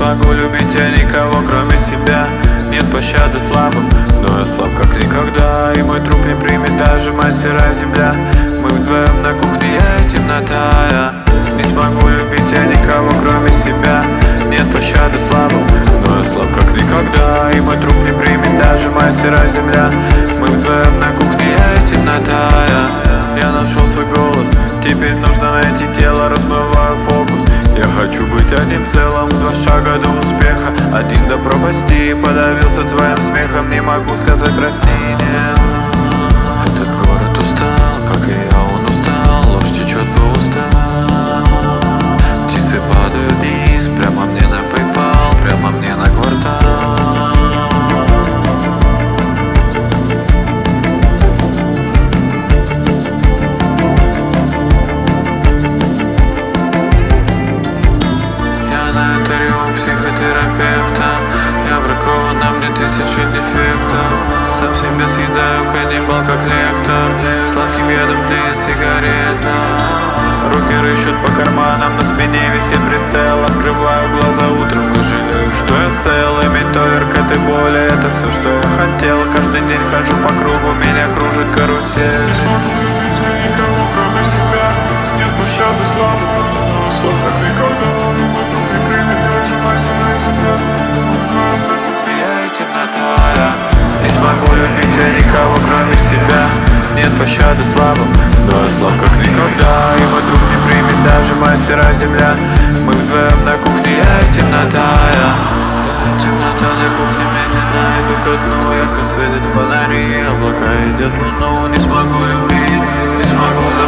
смогу любить я никого, кроме себя. Нет пощады слабым, но я слаб как никогда. И мой труп не примет даже мать сырая земля. Мы вдвоем на кухне, я и темнота. Я не смогу любить я никого, кроме себя. Нет пощады слабым, но я слаб как никогда. И мой труп не примет даже моя сырая земля. Мы вдвоем на кухне, я и темнота. Я нашел свой голос, теперь нужно найти тело, размываю фокус. Я хочу быть одним целым, 2 шага до успеха. Один до пропасти, подавился твоим смехом. Не могу сказать прости, нет. Этот город устал, как и я, он устал. Ложь течет по устам. Птицы падают вниз, прямо мне на PayPal, прямо мне на квартал. Психотерапевта. Я бракован, на мне 1000 дефектов. Сам себя съедаю, каннибал как лектор. Сладким ядом тлеет сигарета. Руки рыщут по карманам, на спине висит прицел. Открываю глаза утром и жалею, что я цел. Иметь доверк этой боли, это все, что я хотел. Каждый день хожу по кругу, меня кружит карусель. Не смогу любить я никого, кроме себя. Нет пощады слабым, но слаб как никогда. Мой труп не примет даже мать сырая земля. Мы вдвоем на кухне, Я и темнота. Я не смогу любить я никого, кроме себя. Нет пощады слабым, но я слаб как никогда. И мой труп не примет даже моя сырая земля. Мы вдвоем на кухне, я и темнота. Я темнота на кухне, медленно иду ко дну. Ярко светят фонари, облака едят луну. Не смогу любить, не смогу